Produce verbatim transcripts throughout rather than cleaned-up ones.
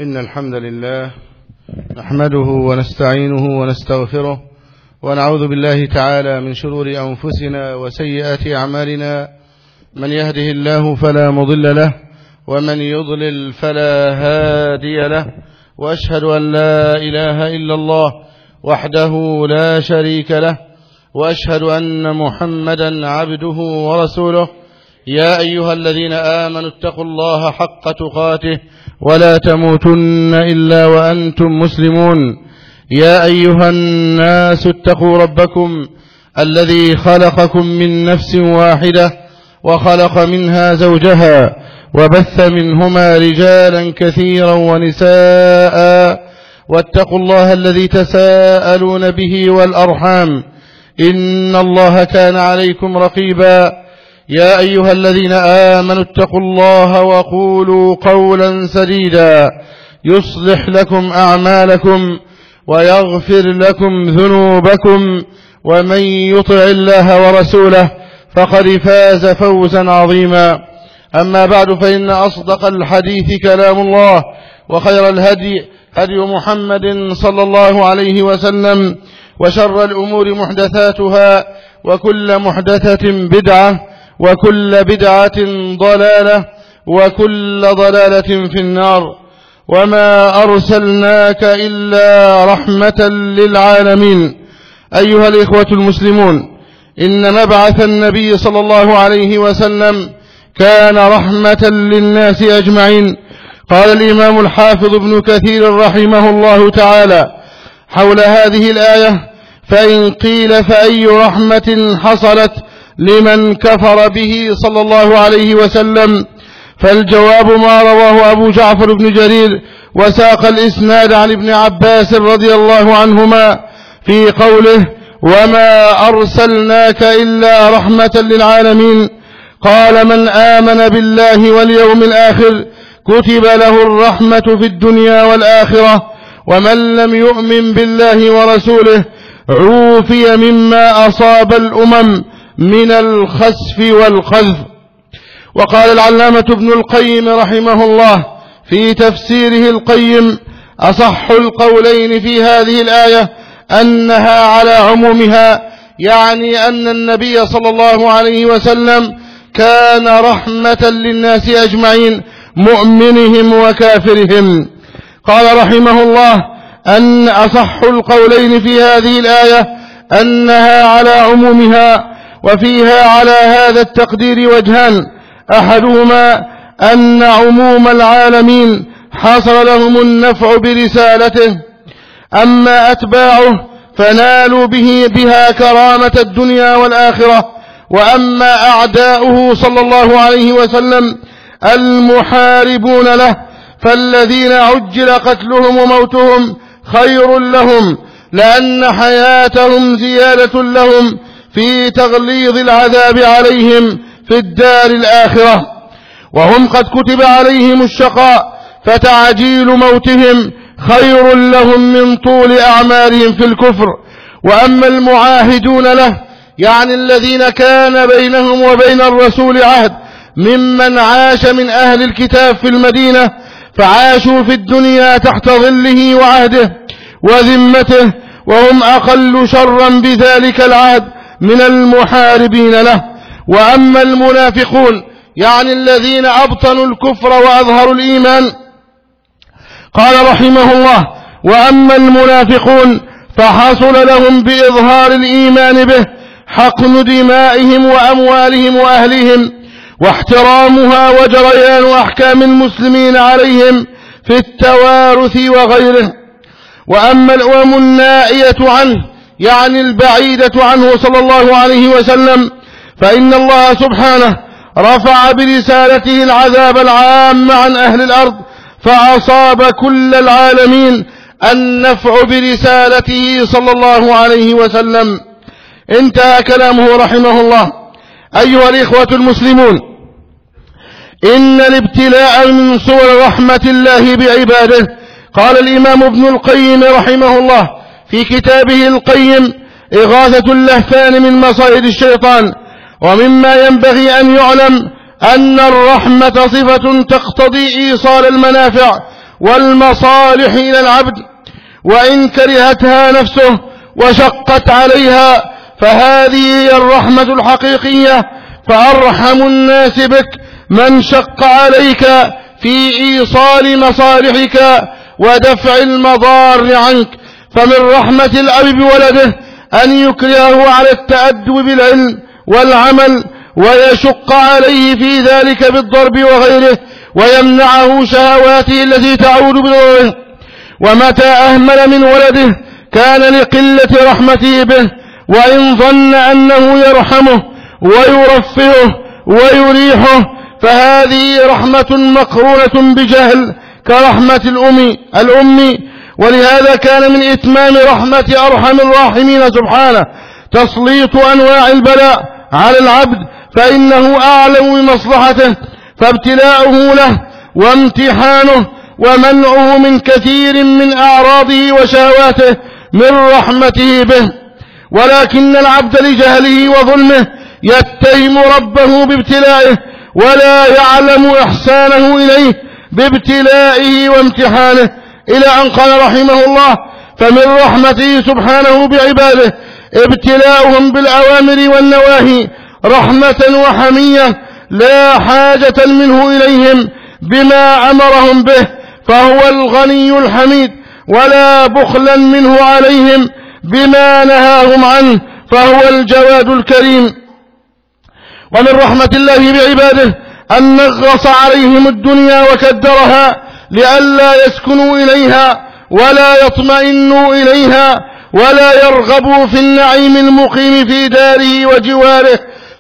إن الحمد لله نحمده ونستعينه ونستغفره ونعوذ بالله تعالى من شرور أنفسنا وسيئات أعمالنا. من يهده الله فلا مضل له ومن يضلل فلا هادي له، وأشهد أن لا إله إلا الله وحده لا شريك له، وأشهد أن محمدا عبده ورسوله. يا أيها الذين آمنوا اتقوا الله حق تقاته ولا تموتن إلا وأنتم مسلمون. يا أيها الناس اتقوا ربكم الذي خلقكم من نفس واحدة وخلق منها زوجها وبث منهما رجالا كثيرا ونساء، واتقوا الله الذي تساءلون به والأرحام إن الله كان عليكم رقيبا. يا أيها الذين آمنوا اتقوا الله وقولوا قولا سديدا يصلح لكم أعمالكم ويغفر لكم ذنوبكم، ومن يطع الله ورسوله فقد فاز فوزا عظيما. أما بعد، فإن أصدق الحديث كلام الله، وخير الهدي هدي محمد صلى الله عليه وسلم، وشر الأمور محدثاتها، وكل محدثة بدعة، وكل بدعة ضلالة، وكل ضلالة في النار. وما أرسلناك إلا رحمة للعالمين. أيها الإخوة المسلمون، إن مبعث النبي صلى الله عليه وسلم كان رحمة للناس أجمعين. قال الإمام الحافظ ابن كثير رحمه الله تعالى حول هذه الآية: فإن قيل فأي رحمة حصلت لمن كفر به صلى الله عليه وسلم؟ فالجواب ما رواه أبو جعفر بن جرير وساق الإسناد عن ابن عباس رضي الله عنهما في قوله: وما أرسلناك إلا رحمة للعالمين. قال: من آمن بالله واليوم الآخر كتب له الرحمة في الدنيا والآخرة، ومن لم يؤمن بالله ورسوله عوفي مما أصاب الأمم من الخسف والقذف. وقال العلامة ابن القيم رحمه الله في تفسيره القيم: أصح القولين في هذه الآية أنها على عمومها، يعني أن النبي صلى الله عليه وسلم كان رحمة للناس أجمعين، مؤمنهم وكافرهم. قال رحمه الله: أن أصح القولين في هذه الآية أنها على عمومها، وفيها على هذا التقدير وجهان: أحدهما أن عموم العالمين حصل لهم النفع برسالته، أما أتباعه فنالوا به بها كرامة الدنيا والآخرة، وأما أعداؤه صلى الله عليه وسلم المحاربون له فالذين عجل قتلهم وموتهم خير لهم، لأن حياتهم زيادة لهم في تغليظ العذاب عليهم في الدار الآخرة، وهم قد كتب عليهم الشقاء، فتعجيل موتهم خير لهم من طول أعمارهم في الكفر. وأما المعاهدون له، يعني الذين كان بينهم وبين الرسول عهد ممن عاش من أهل الكتاب في المدينة، فعاشوا في الدنيا تحت ظله وعهده وذمته، وهم أقل شرا بذلك العهد من المحاربين له. وأما المنافقون، يعني الذين أبطنوا الكفر وأظهروا الإيمان، قال رحمه الله: وأما المنافقون فحصل لهم بإظهار الإيمان به حقن دمائهم وأموالهم وأهلهم، واحترامها وجريان أحكام المسلمين عليهم في التوارث وغيره. وأما الأمم النائية عنه، يعني البعيدة عنه صلى الله عليه وسلم، فإن الله سبحانه رفع برسالته العذاب العام عن أهل الأرض، فأصاب كل العالمين النفع برسالته صلى الله عليه وسلم. انتهى كلامه رحمه الله. أيها الإخوة المسلمون، إن الابتلاء من صور رحمة الله بعباده. قال الإمام ابن القيم رحمه الله في كتابه القيم: إغاثة اللهفان من مصائد الشيطان. ومما ينبغي أن يعلم أن الرحمة صفة تقتضي إيصال المنافع والمصالح إلى العبد، وإن كرهتها نفسه وشقت عليها فهذه هي الرحمة الحقيقية. فأرحم الناس بك من شق عليك في إيصال مصالحك ودفع المضار عنك. فمن رحمة الأب بولده أن يكرهه على التأدب بالعلم والعمل، ويشق عليه في ذلك بالضرب وغيره، ويمنعه شهواته التي تعود بضرره. ومتى أهمل من ولده كان لقلة رحمته به، وإن ظن أنه يرحمه ويرفهه ويريحه فهذه رحمة مقرونة بجهل كرحمة الأم الأم ولهذا كان من إتمام رحمة أرحم الراحمين سبحانه تسليط أنواع البلاء على العبد، فإنه أعلم بمصلحته، فابتلاؤه له وامتحانه ومنعه من كثير من أعراضه وشهواته من رحمته به. ولكن العبد لجهله وظلمه يتهم ربه بابتلائه ولا يعلم إحسانه إليه بابتلائه وامتحانه، إلى أن قال رحمه الله: فمن رحمته سبحانه بعباده ابتلاؤهم بالأوامر والنواهي رحمة وحمية، لا حاجة منه إليهم بما أمرهم به، فهو الغني الحميد، ولا بخلا منه عليهم بما نهاهم عنه، فهو الجواد الكريم. ومن رحمة الله بعباده أن نغص عليهم الدنيا وكدرها لئلا يسكنوا إليها ولا يطمئنوا إليها ولا يرغبوا في النعيم المقيم في داره وجواره،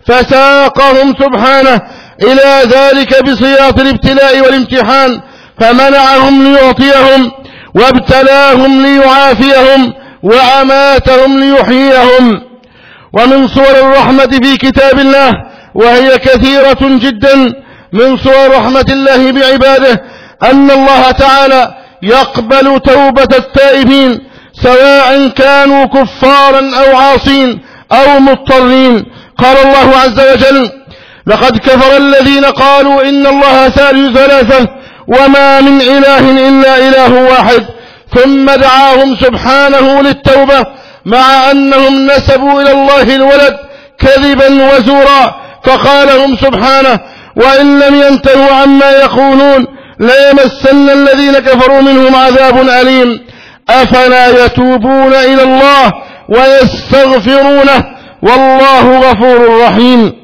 فساقهم سبحانه إلى ذلك بسياط الابتلاء والامتحان، فمنعهم ليعطيهم، وابتلاهم ليعافيهم، وأماتهم ليحييهم. ومن صور الرحمة في كتاب الله وهي كثيرة جدا من صور رحمة الله بعباده أن الله تعالى يقبل توبة التائبين سواء كانوا كفارا أو عاصين أو مضطرين. قال الله عز وجل: لقد كفر الذين قالوا إن الله ثالث ثلاثة وما من إله إلا إله واحد، ثم دعاهم سبحانه للتوبة مع أنهم نسبوا إلى الله الولد كذبا وزورا، فقالهم سبحانه: وإن لم ينتهوا عما يقولون ليمسن الذين كفروا منهم عذاب أليم. أفلا يتوبون إلى الله ويستغفرونه والله غفور رحيم.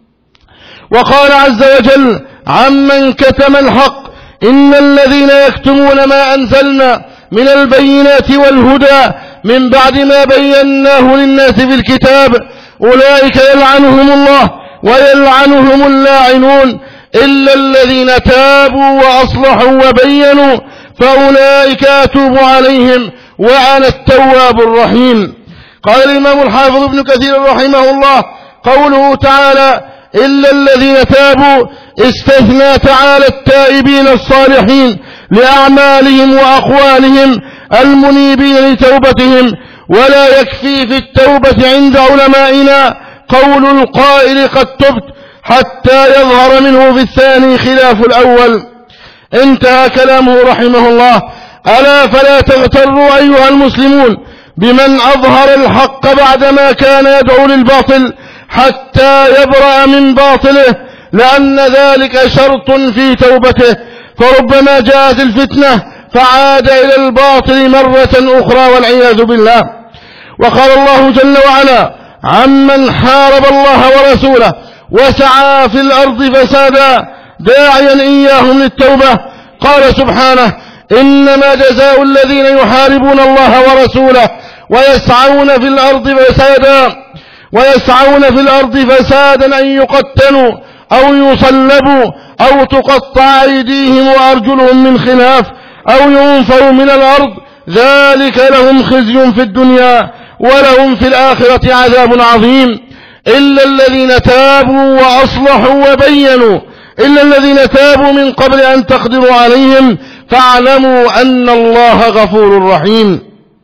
وقال عز وجل عمن كتم الحق: إن الذين يكتمون ما أنزلنا من البينات والهدى من بعد ما بيناه للناس في الكتاب أولئك يلعنهم الله ويلعنهم اللاعنون إلا الذين تابوا وأصلحوا وبينوا فأولئك أتوب عليهم وأنا التواب الرحيم. قال الإمام الحافظ ابن كثير رحمه الله: قوله تعالى إلا الذين تابوا استثنى تعالى التائبين الصالحين لأعمالهم وأقوالهم المنيبين لتوبتهم، ولا يكفي في التوبة عند علمائنا قول القائل قد تبت حتى يظهر منه في الثاني خلاف الأول. انتهى كلامه رحمه الله. ألا فلا تغتروا أيها المسلمون بمن أظهر الحق بعدما كان يدعو للباطل حتى يبرأ من باطله، لأن ذلك شرط في توبته، فربما جاءت الفتنة فعاد إلى الباطل مرة أخرى والعياذ بالله. وقال الله جل وعلا عمن حارب الله ورسوله وسعى في الأرض فسادا داعيا إياهم للتوبة، قال سبحانه: إنما جزاء الذين يحاربون الله ورسوله ويسعون في الأرض فسادا ويسعون في الأرض فسادا أن يقتلوا أو يصلبوا أو تقطع أيديهم وأرجلهم من خلاف أو ينفوا من الأرض، ذلك لهم خزي في الدنيا ولهم في الآخرة عذاب عظيم. إلا الذين تابوا وأصلحوا وبينوا إلا الذين تابوا من قبل أن تقدروا عليهم فاعلموا أن الله غفور رحيم.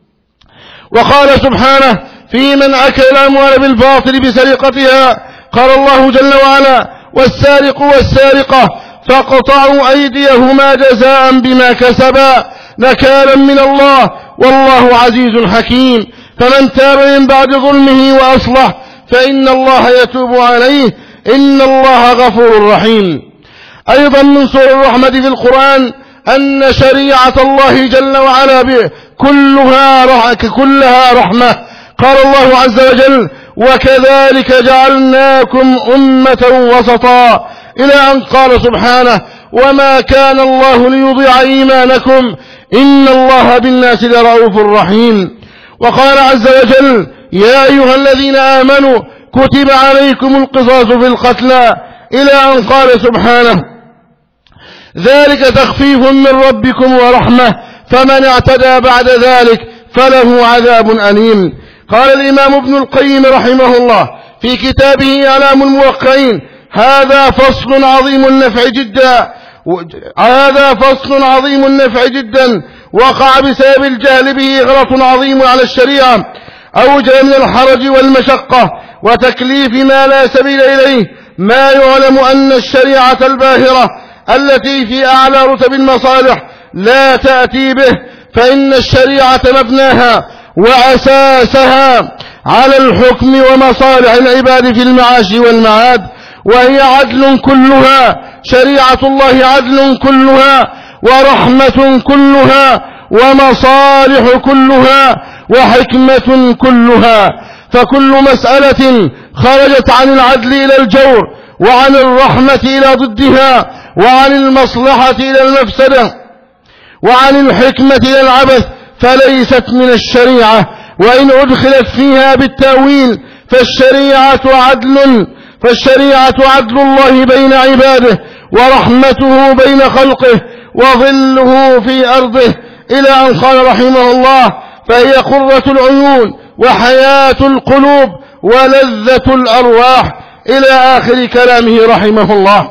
وقال سبحانه في من أكل الأموال بالباطل بسرقتها، قال الله جل وعلا: والسارق والسارقة فقطعوا أيديهما جزاء بما كسبا نكالا من الله والله عزيز حكيم. فمن تاب من بعد ظلمه وأصلح فإن الله يتوب عليه إن الله غفور رحيم. أيضا من سور الرحمة في القرآن أن شريعة الله جل وعلا به كلها كلها رحمة. قال الله عز وجل: وكذلك جعلناكم أمة وسطا، إلى أن قال سبحانه: وما كان الله ليضيع إيمانكم إن الله بالناس لرؤوف رحيم. وقال عز وجل: يا أيها الذين آمنوا كتب عليكم القصاص في القتلى، إلى أن قال سبحانه: ذلك تخفيف من ربكم ورحمة فمن اعتدى بعد ذلك فله عذاب أليم. قال الإمام ابن القيم رحمه الله في كتابه إعلام الموقعين: هذا فصل عظيم النفع جدا هذا فصل عظيم النفع جدا وقع بسبب الجهل به غلط عظيم على الشريعة، أوجب من الحرج والمشقة وتكليف ما لا سبيل إليه، ما يعلم أن الشريعة الباهرة التي في أعلى رتب المصالح لا تأتي به، فإن الشريعة مبناها وأساسها على الحكم ومصالح العباد في المعاش والمعاد، وهي عدل كلها، شريعة الله عدل كلها ورحمة كلها ومصالح كلها وحكمة كلها. فكل مسألة خرجت عن العدل إلى الجور وعن الرحمة إلى ضدها وعن المصلحة إلى المفسدة وعن الحكمة إلى العبث فليست من الشريعة، وإن أدخلت فيها بالتأويل فالشريعة عدل فالشريعة عدل الله بين عباده ورحمته بين خلقه وظله في أرضه، إلى أن قال رحمه الله: فهي قرة العيون وحياة القلوب ولذة الأرواح، إلى آخر كلامه رحمه الله.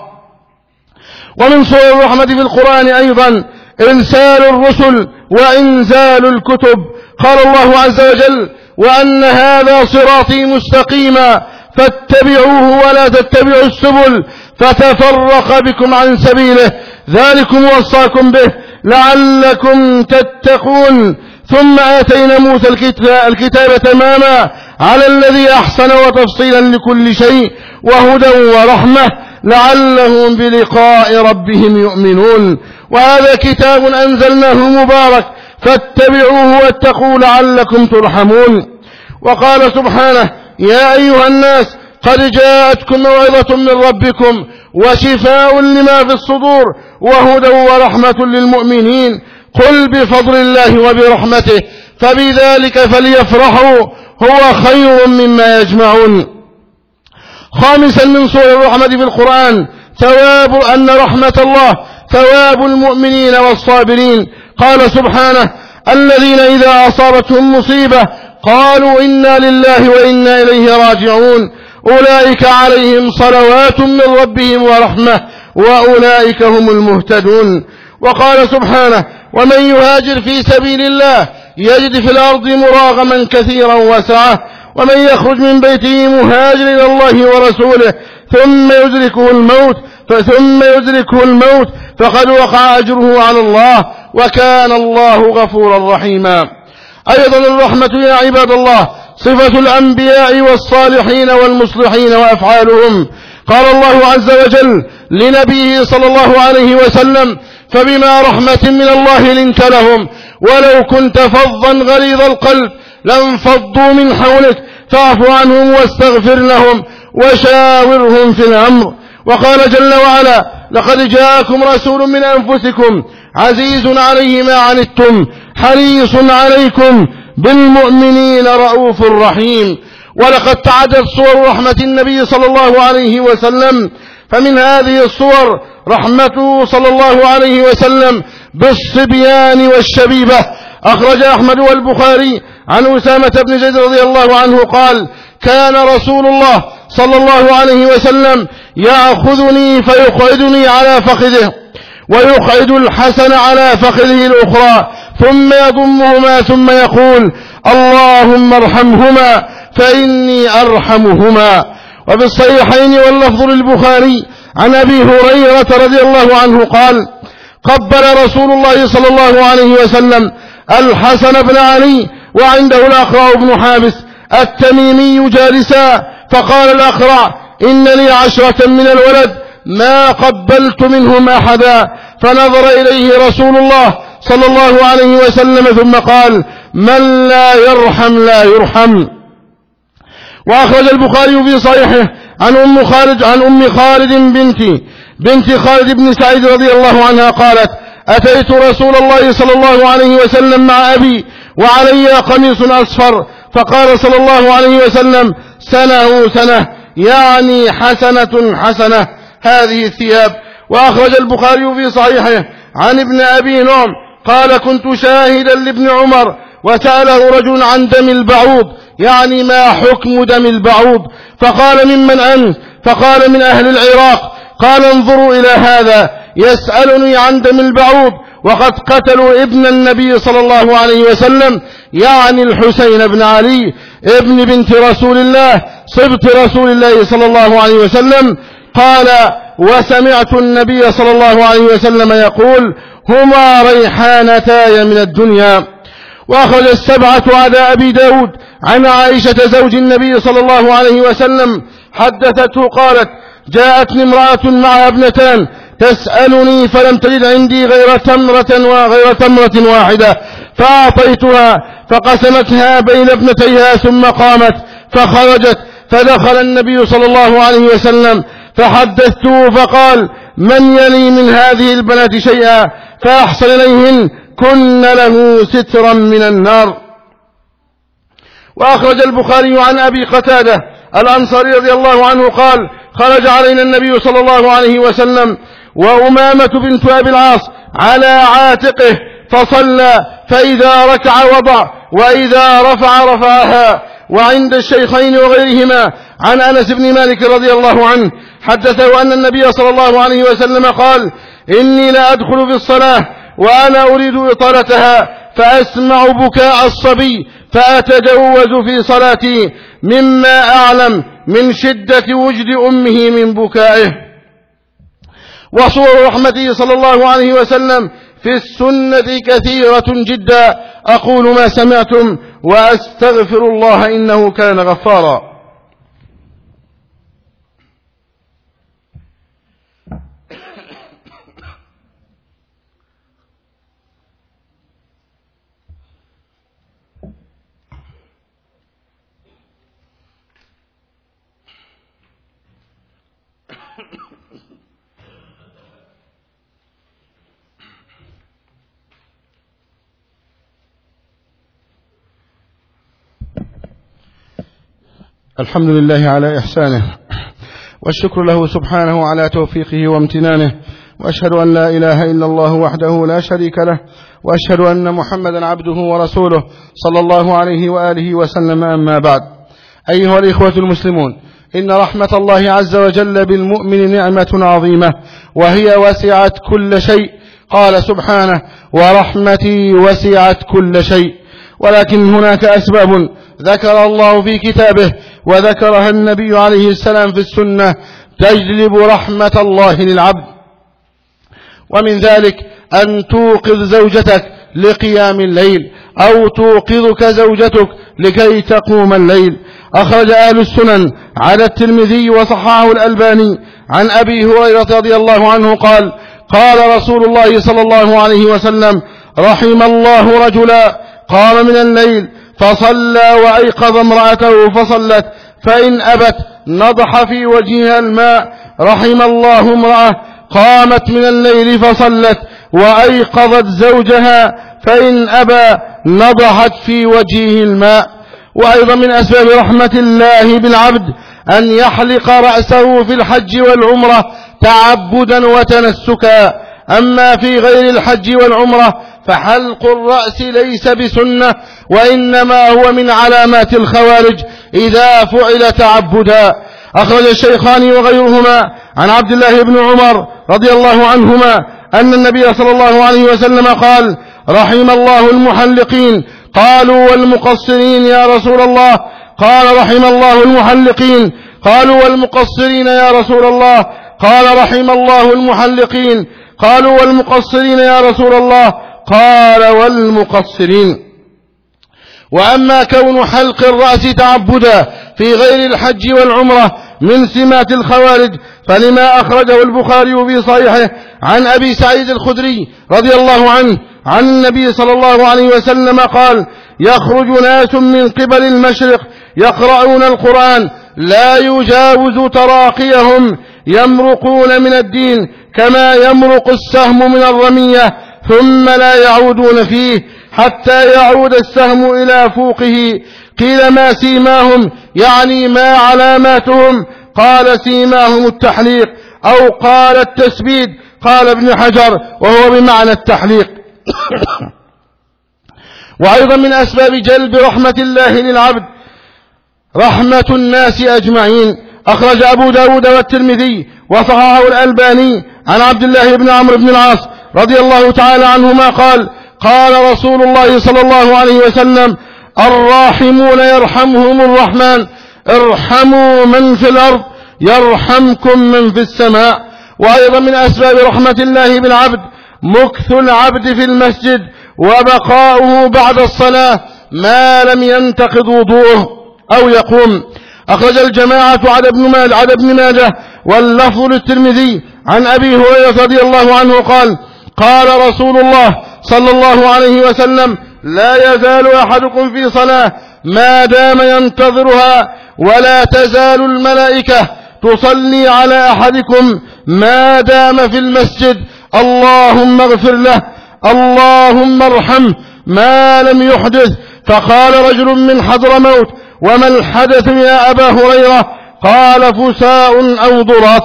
ومن سور الرحمة في القرآن أيضا إرسال الرسل وإنزال الكتب. قال الله عز وجل: وأن هذا صراطي مستقيما فاتبعوه ولا تتبعوا السبل فتفرق بكم عن سبيله ذلكم وصاكم به لعلكم تتقون. ثم آتينا موسى الكتاب تماما على الذي أحسن وتفصيلا لكل شيء وهدى ورحمة لعلهم بلقاء ربهم يؤمنون. وهذا كتاب أنزلناه مبارك فاتبعوه واتقوا لعلكم ترحمون. وقال سبحانه: يا أيها الناس قد جاءتكم موعظة من ربكم وشفاء لما في الصدور وهدى ورحمة للمؤمنين. قل بفضل الله وبرحمته فبذلك فليفرحوا هو خير مما يجمعون. خامسا من سور الرحمة في القرآن ثواب أن رحمة الله ثواب المؤمنين والصابرين. قال سبحانه: الذين إذا أصابتهم مصيبة قالوا إنا لله وإنا إليه راجعون أولئك عليهم صلوات من ربهم ورحمة وأولئك هم المهتدون. وقال سبحانه: ومن يهاجر في سبيل الله يجد في الأرض مراغما كثيرا وسعة ومن يخرج من بيته مهاجر إلى الله ورسوله ثم يدركه الموت ثم يدركه الموت فقد وقع أجره على الله وكان الله غفورا رحيما. أيضا الرحمة يا عباد الله صفة الأنبياء والصالحين والمصلحين وأفعالهم. قال الله عز وجل لنبيه صلى الله عليه وسلم: فبما رحمة من الله لنت لهم ولو كنت فظا غليظ القلب لانفضوا من حولك فاعف عنهم واستغفر لهم وشاورهم في الأمر. وقال جل وعلا: لقد جاءكم رسول من أنفسكم عزيز عليه ما عنتم حريص عليكم بالمؤمنين رؤوف رحيم. ولقد تعدت صور رحمة النبي صلى الله عليه وسلم، فمن هذه الصور رحمته صلى الله عليه وسلم بالصبيان والشبيبة. أخرج أحمد والبخاري عن أسامة بن زيد رضي الله عنه قال: كان رسول الله صلى الله عليه وسلم يأخذني فيقعدني على فخذه ويقعد الحسن على فخذه الأخرى ثم يضمهما ثم يقول: اللهم ارحمهما فإني أرحمهما. وفي الصحيحين واللفظ للبخاري عن أبي هريرة رضي الله عنه قال قبل رسول الله صلى الله عليه وسلم الحسن بن علي وعنده الأقرع بن حابس التميمي جالسا، فقال الأقرع إن لي عشرة من الولد ما قبلت منهم أحدا، فنظر إليه رسول الله صلى الله عليه وسلم ثم قال من لا يرحم لا يرحم. وأخرج البخاري في صحيحه عن أم خالد عن أم خالد بنت بنت خالد بن سعيد رضي الله عنها قالت أتيت رسول الله صلى الله عليه وسلم مع أبي وعلي قميص أصفر، فقال صلى الله عليه وسلم سنه سنة، يعني حسنة حسنة هذه الثياب. وأخرج البخاري في صحيحه عن ابن أبي نعم قال كنت شاهدا لابن عمر وسأله رجل عن دم البعوض، يعني ما حكم دم البعوض، فقال ممن أنت؟ فقال من أهل العراق. قال انظروا إلى هذا يسألني عن دم البعوض وقد قتلوا ابن النبي صلى الله عليه وسلم، يعني الحسين بن علي ابن بنت رسول الله صبت رسول الله صلى الله عليه وسلم. قال وسمعت النبي صلى الله عليه وسلم يقول هما ريحانتاي من الدنيا. وأخرج السبعة على أبي داود عن عائشة زوج النبي صلى الله عليه وسلم حدثته قالت جاءتني امرأة معها ابنتان تسألني فلم تجد عندي غير تمرة وغير تمرة واحدة، فأعطيتها فقسمتها بين ابنتيها ثم قامت فخرجت، فدخل النبي صلى الله عليه وسلم فحدثته فقال من يلي من هذه البنات شيئا فأحسن إليهن كن له سترا من النار. وأخرج البخاري عن أبي قتادة الأنصاري رضي الله عنه قال خرج علينا النبي صلى الله عليه وسلم وأمامة بنت أبي العاص على عاتقه فصلى، فإذا ركع وضع وإذا رفع رفعها. وعند الشيخين وغيرهما عن أنس بن مالك رضي الله عنه حدثه أن النبي صلى الله عليه وسلم قال إني لا أدخل في الصلاة وأنا أريد إطالتها فأسمع بكاء الصبي فأتجوز في صلاتي مما أعلم من شدة وجد أمه من بكائه. وصور رحمته صلى الله عليه وسلم في السنة كثيرة جدا. أقول ما سمعتم وأستغفر الله إنه كان غفارا. الحمد لله على إحسانه والشكر له سبحانه على توفيقه وامتنانه، وأشهد أن لا إله إلا الله وحده لا شريك له، وأشهد أن محمدا عبده ورسوله صلى الله عليه وآله وسلم. أما بعد، أيها الإخوة المسلمون، إن رحمة الله عز وجل بالمؤمن نعمة عظيمة وهي وسعت كل شيء. قال سبحانه ورحمتي وسعت كل شيء. ولكن هناك أسباب ذكر الله في كتابه وذكرها النبي عليه السلام في السنة تجلب رحمة الله للعبد، ومن ذلك أن توقظ زوجتك لقيام الليل أو توقظك زوجتك لكي تقوم الليل. أخرج أهل السنن على الترمذي وصححه الألباني عن أبي هريرة رضي الله عنه قال قال رسول الله صلى الله عليه وسلم رحم الله رجلا قام من الليل فصلى وأيقظ امرأته فصلت، فإن أبت نضح في وجهها الماء. رحم الله امرأة قامت من الليل فصلت وأيقظت زوجها، فإن أبى نضحت في وجهه الماء. وأيضا من أسباب رحمة الله بالعبد أن يحلق رأسه في الحج والعمرة تعبدا وتنسكا. أما في غير الحج والعمرة فحلق الرأس ليس بسنة، وإنما هو من علامات الخوارج إذا فعل تعبدا. أخرج الشيخان وغيرهما عن عبد الله بن عمر رضي الله عنهما أن النبي صلى الله عليه وسلم قال رحم الله المحلقين. قالوا والمقصرين يا رسول الله؟ قال رحم الله المحلقين. قالوا والمقصرين يا رسول الله؟ قال رحم الله المحلقين. قالوا والمقصرين يا رسول الله؟ قال والمقصرين. وأما كون حلق الرأس تعبدا في غير الحج والعمرة من سمات الخوارج فلما أخرجه البخاري في صحيحه عن أبي سعيد الخدري رضي الله عنه عن النبي صلى الله عليه وسلم قال: يخرج ناس من قبل المشرق يقرؤون القرآن لا يجاوز تراقيهم يمرقون من الدين كما يمرق السهم من الرمية ثم لا يعودون فيه حتى يعود السهم إلى فوقه. قيل ما سيماهم يعني ما علاماتهم؟ قال سيماهم التحليق أو قال التسبيد. قال ابن حجر وهو بمعنى التحليق. وأيضا من أسباب جلب رحمة الله للعبد رحمة الناس أجمعين. أخرج أبو داود والترمذي وصححه الألباني عن عبد الله بن عمرو بن العاص رضي الله تعالى عنهما قال: قال رسول الله صلى الله عليه وسلم: الراحمون يرحمهم الرحمن ارحموا من في الأرض يرحمكم من في السماء. وأيضا من أسباب رحمة الله بالعبد مكث العبد في المسجد وبقاؤه بعد الصلاة ما لم ينتقض وضوءه أو يقوم. أخرج الجماعة عن ابن ماجه واللفظ للترمذي عن أبي هريرة رضي الله عنه قال: قال رسول الله صلى الله عليه وسلم: لا يزال أحدكم في صلاة ما دام ينتظرها ولا تزال الملائكة تصلي على أحدكم ما دام في المسجد اللهم اغفر له اللهم ارحمه ما لم يحدث. فقال رجل من حضرموت: وما الحدث يا أبا هريرة؟ قال: فساء أو ضرات.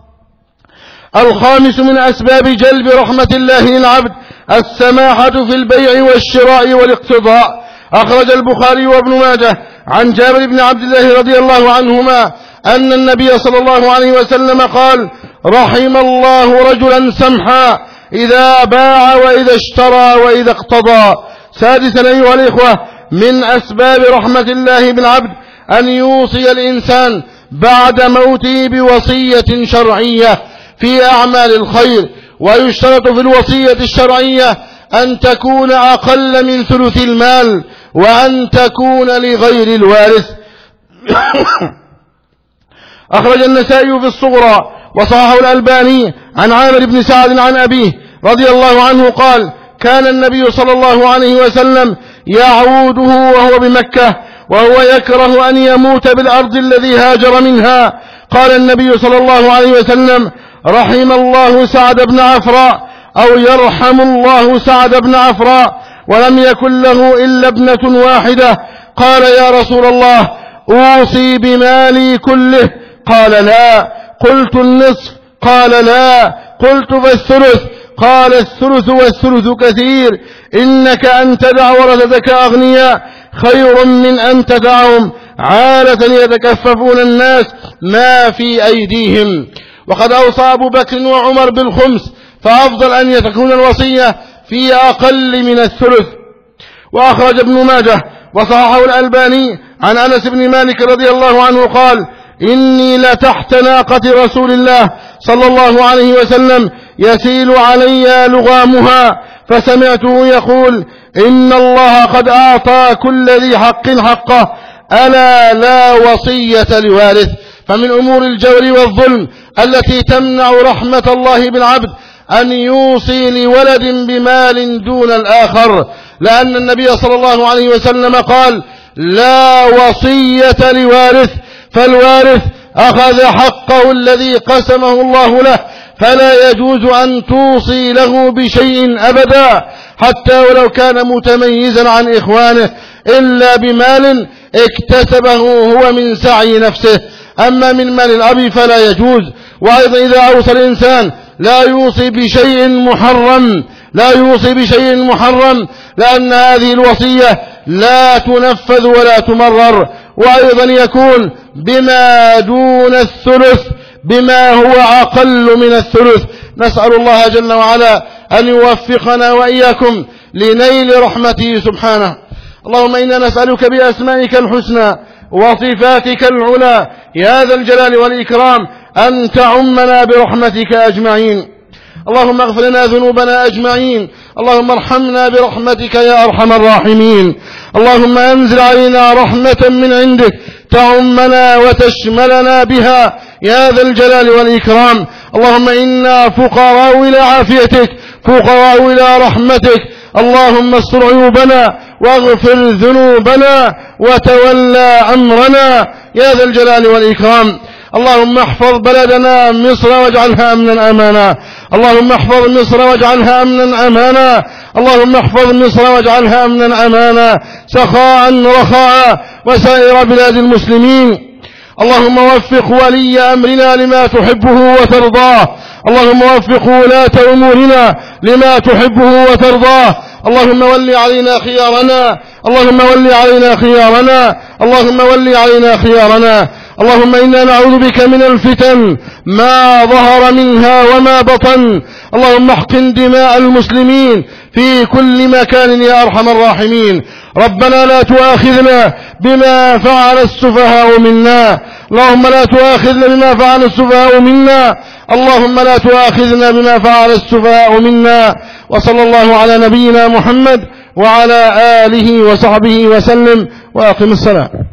الخامس من أسباب جلب رحمة الله للعبد السماحة في البيع والشراء والاقتضاء. أخرج البخاري وابن ماجه عن جابر بن عبد الله رضي الله عنهما أن النبي صلى الله عليه وسلم قال: رحم الله رجلا سمحا إذا باع وإذا اشترى وإذا اقتضى. سادسا أيها الإخوة من أسباب رحمة الله بالعبد أن يوصي الإنسان بعد موته بوصية شرعية في أعمال الخير. ويشترط في الوصية الشرعية أن تكون أقل من ثلث المال وأن تكون لغير الوارث. أخرج النسائي في الصغرى وصححه الألباني عن عامر بن سعد عن أبيه رضي الله عنه قال: كان النبي صلى الله عليه وسلم يعوده وهو بمكة وهو يكره أن يموت بالأرض الذي هاجر منها. قال النبي صلى الله عليه وسلم: رحم الله سعد بن عفراء أو يرحم الله سعد بن عفراء ولم يكن له إلا ابنة واحدة. قال: يا رسول الله أوصي بمالي كله؟ قال: لا. قلت: النصف؟ قال: لا. قلت: فالثلث؟ قال: الثلث والثلث كثير. إنك أن تدع ورثتك أغنياء خير من أن تدعهم عالة يتكففون الناس ما في أيديهم. وقد أوصى أبو بكر وعمر بالخمس فأفضل أن تكون الوصية في أقل من الثلث. وأخرج ابن ماجه وصححه الألباني عن أنس بن مالك رضي الله عنه قال: إني لتحت ناقة رسول الله صلى الله عليه وسلم يسيل علي لغامها فسمعته يقول: إن الله قد أعطى كل ذي حق حقه ألا لا وصية لوارث. فمن أمور الجور والظلم التي تمنع رحمة الله بالعبد أن يوصي لولد بمال دون الآخر، لأن النبي صلى الله عليه وسلم قال: لا وصية لوارث، فالوارث أخذ حقه الذي قسمه الله له، فلا يجوز أن توصي له بشيء أبدا حتى ولو كان متميزا عن إخوانه إلا بمال اكتسبه هو من سعي نفسه. أما من مال الأب فلا يجوز. وأيضا إذا أوصى الإنسان لا يوصي بشيء محرم لا يوصي بشيء محرم لأن هذه الوصية لا تنفذ ولا تمرر. وأيضا يكون بما دون الثلث بما هو أقل من الثلث. نسأل الله جل وعلا أن يوفقنا وإياكم لنيل رحمته سبحانه. اللهم إنا نسألك بأسمائك الحسنى وصفاتك العلى يا ذا الجلال والإكرام أن تعمنا برحمتك أجمعين. اللهم اغفر لنا ذنوبنا أجمعين. اللهم ارحمنا برحمتك يا أرحم الراحمين. اللهم أنزل علينا رحمة من عندك تعمنا وتشملنا بها يا ذا الجلال والإكرام. اللهم إنا فقراء إلى عافيتك، فقراء إلى رحمتك. اللهم استر عيوبنا واغفر ذنوبنا وتولى أمرنا يا ذا الجلال والإكرام. اللهم احفظ بلدنا مصر واجعلها أمنا أمانا. اللهم احفظ مصر واجعلها أمنا أمانا. اللهم احفظ مصر واجعلها أمنا أمانا سخاء رخاء وسائر بلاد المسلمين. اللهم وفق ولي أمرنا لما تحبه وترضاه. اللهم وفق ولاة أمورنا لما تحبه وترضاه. اللهم ول علينا خيارنا. اللهم ول علينا خيارنا. اللهم ول علينا خيارنا. اللهم إنا نعوذ بك من الفتن ما ظهر منها وما بطن. اللهم احقن دماء المسلمين في كل مكان يا أرحم الراحمين. ربنا لا تؤاخذنا بما فعل السفهاء منا. اللهم لا تؤاخذنا بما فعل السفهاء منا. اللهم لا تؤاخذنا بما فعل السفهاء منا. وصلى الله على نبينا محمد وعلى آله وصحبه وسلم. وأقم الصلاة.